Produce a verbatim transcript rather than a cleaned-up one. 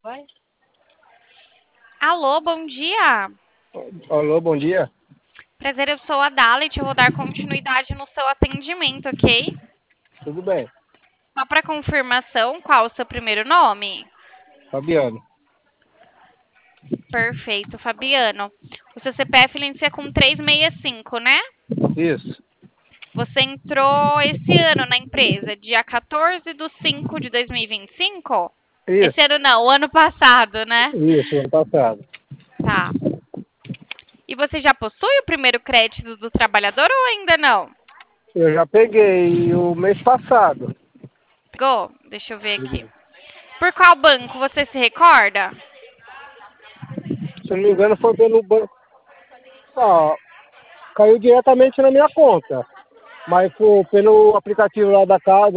Vai. Alô, bom dia. Alô, bom dia. Prazer, eu sou a Dalit, eu vou dar continuidade no seu atendimento, ok? Tudo bem? Só para confirmação, qual o seu primeiro nome? Fabiano. Perfeito, Fabiano. O seu C P F ele inicia com trezentos e sessenta e cinco, né? Isso. Você entrou esse ano na empresa, dia quatorze de cinco de dois mil e vinte e cinco? Esse Isso. ano não, o ano passado, né? Isso, ano passado. Tá. E você já possui o primeiro crédito do trabalhador ou ainda não? Eu já peguei o mês passado. Pegou? Deixa eu ver aqui. Por qual banco você se recorda? Se eu não me engano, foi pelo banco. Ah, caiu diretamente na minha conta. Mas foi pelo aplicativo lá da casa.